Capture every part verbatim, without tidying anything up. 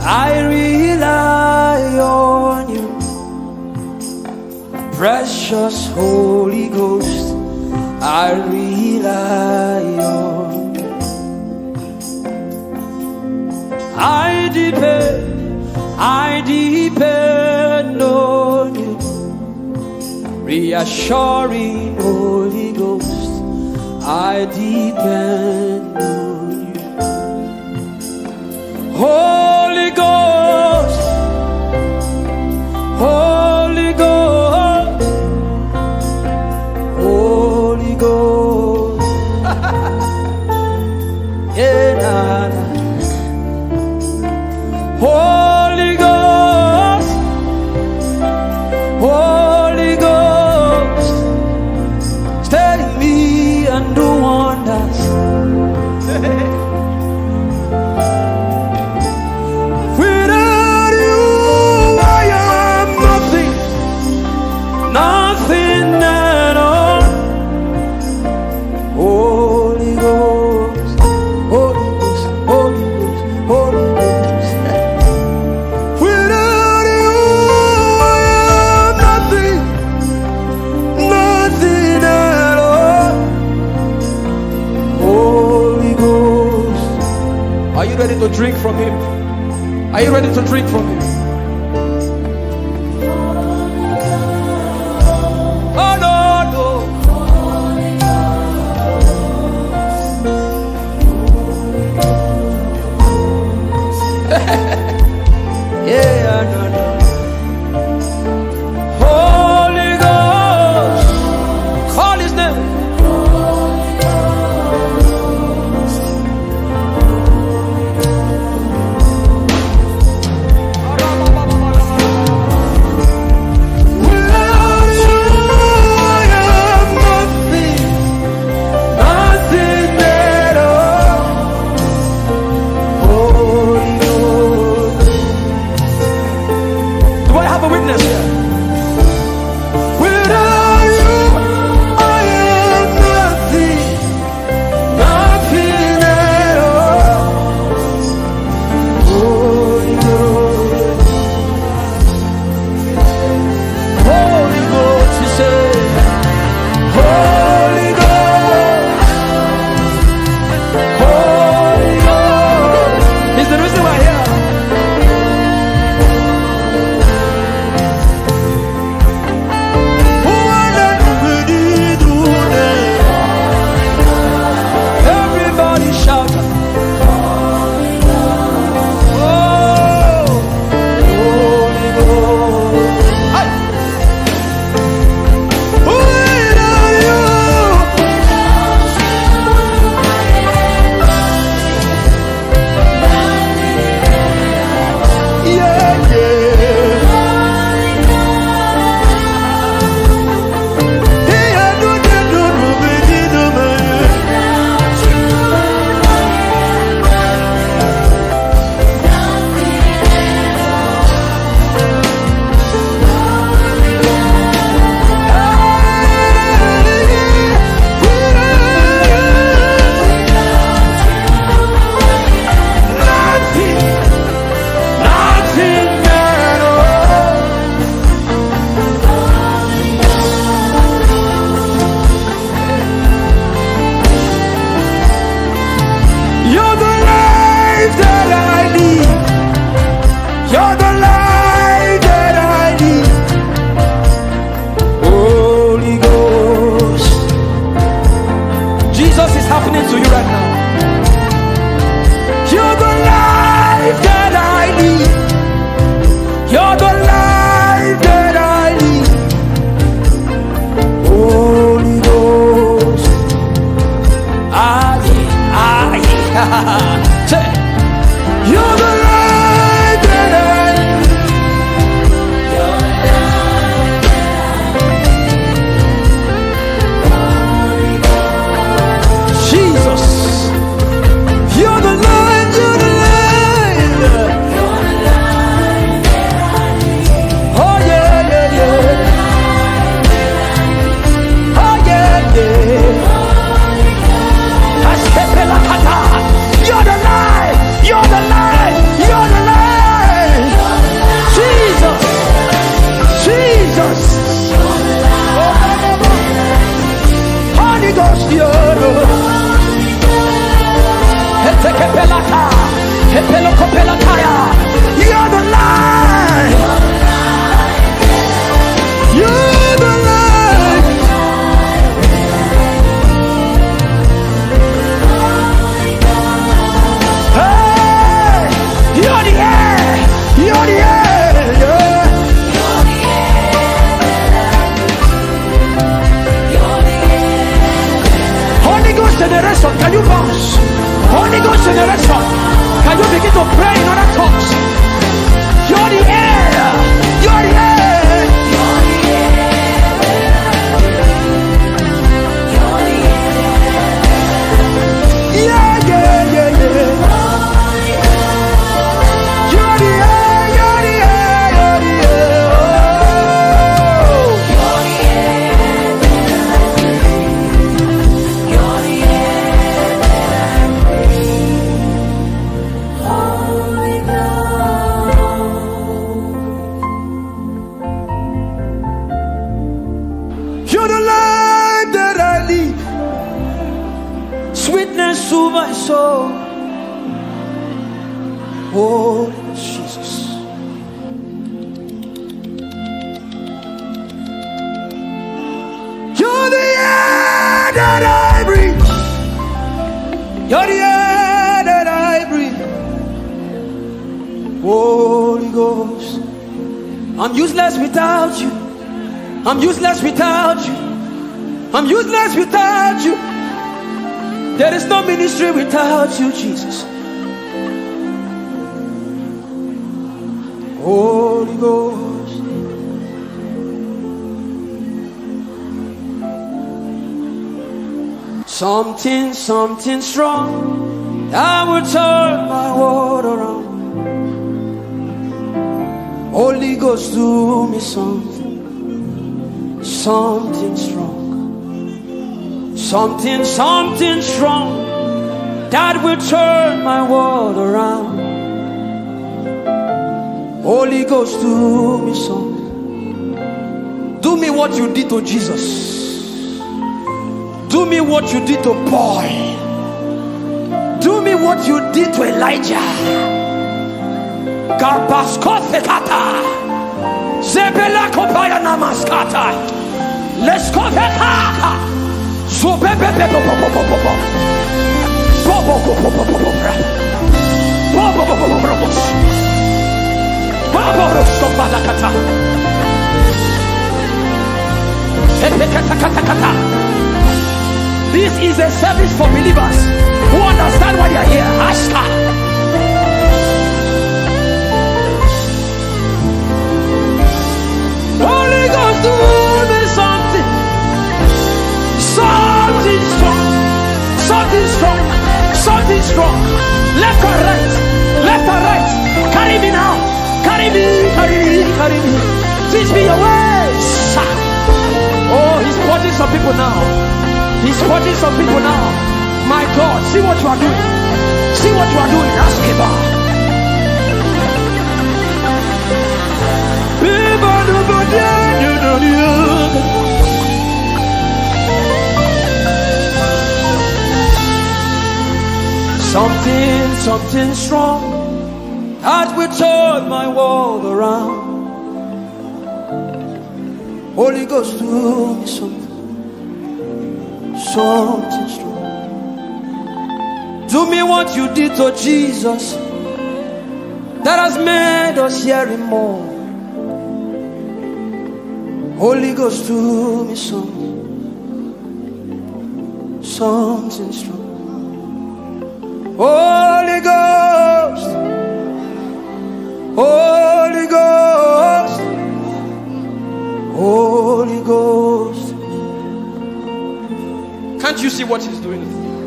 I rely on you, precious Holy Ghost. I rely on you. I depend, I depend on you, reassuring Holy Ghost. I depend on you, Holy Ghost, Holy Ghost, Holy Ghost. Yeah, nah, nah. Holy Ghost, Holy Ghost, stay in me and do wonders. Without you, I am nothing, nothing at all. Holy Ghost, Holy Ghost, Holy Ghost, Holy Ghost. Without you, I am nothing, nothing at all. Holy Ghost. Are you ready to drink from him? Are you ready to drink from him? Oh no, no. Yeah, no, no. Holy Ghost, call his name. Without you, I am nothing, nothing at all. Holy Ghost. Do I have a witness here? Without you, I am nothing, nothing at all. Holy Ghost, Holy Ghost, you say, Holy Ghost, Holy Ghost. Is the reason why here? Everybody shout. Oh, Holy Ghost. Hey. Without you, yeah, yeah. Yeah, do, do, do, do, do, do, do. Nothing, nothing at all. You're the life that I need. You're the life that I need. Holy Ghost. Jesus is happening to you right now. You're the life that I need. You're the life that I need. Holy Ghost. Ah, yeah, ah, yeah. Say, you're the life that I need. Jesus. generation, can you bounce? Holy Ghost generation, can you begin to pray in other tongues? You're the air. You're the air. You're the air. Yeah, yeah, yeah, yeah. You're the air. You're the air. You're the air. You're the life that I live, sweetness to my soul. Oh, Jesus. You're the air that I breathe. You're the air that I breathe. Holy Ghost, I'm useless without you. I'm useless without you. I'm useless without you. There is no ministry without you, Jesus. Holy Ghost. Something, something strong that will turn my world around. Holy Ghost, do me something. Something strong, something, something strong that will turn my world around. Holy Ghost, do me something. Do me what you did to Jesus. Do me what you did to Paul. Do me what you did to Elijah. Garbaskofekata. Zebela kopaya namaskata. Let's go back. So baby, baby, baby, baby, this is a service for believers who understand why they are here. Ashka. Holy Ghost, do me something. Something strong, something strong, something strong. Left or right, left or right. Carry me now, carry me, carry me, carry me. Teach me your ways. Oh, he's purging some people now. He's purging some people now. My God, see what you are doing. See what you are doing. Ask him about. Something, something strong that will turn my world around. Holy Ghost, do me something, something strong. Do me what you did to Jesus that has made us hear him more. Holy Ghost, do me something, something strong. Holy Ghost, Holy Ghost, Holy Ghost. Can't you see what he's doing?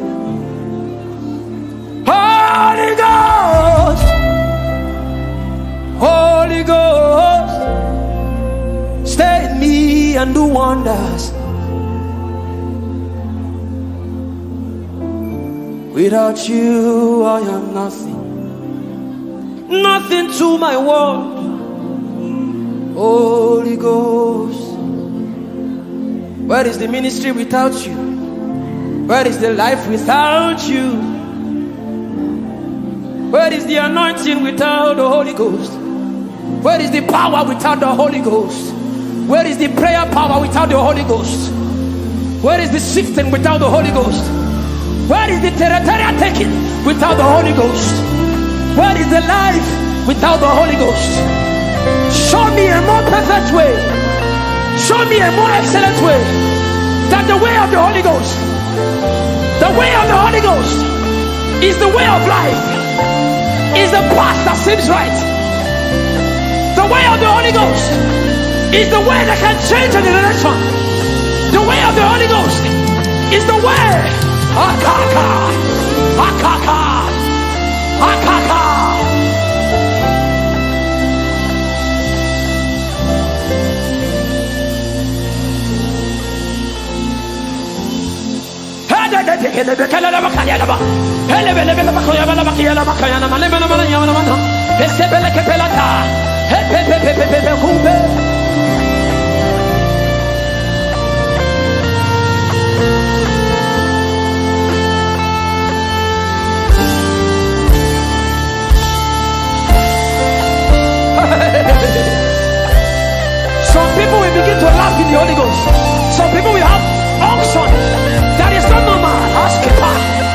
Holy Ghost, Holy Ghost, stay in me and do wonders. Without you, I am nothing. Nothing to my world. Holy Ghost, where is the ministry without you? Where is the life without you? Where is the anointing without the Holy Ghost? Where is the power without the Holy Ghost? Where is the prayer power without the Holy Ghost? Where is the sifting without the Holy Ghost? Where is the territorial taking without the Holy Ghost? Where is the life without the Holy Ghost? Show me a more perfect way. Show me a more excellent way than the way of the Holy Ghost. The way of the Holy Ghost is the way of life. Is the path that seems right. The way of the Holy Ghost is the way that can change a generation. The way of the Holy Ghost is the way. Akaka, akaka, akaka. Some people will begin to laugh in the Holy Ghost. Some people will have unction that is not normal. Ask it.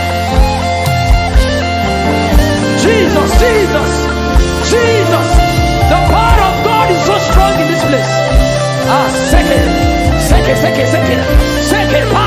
Jesus, Jesus, Jesus. The power of God is so strong in this place. Ah, second, second, second, second, second.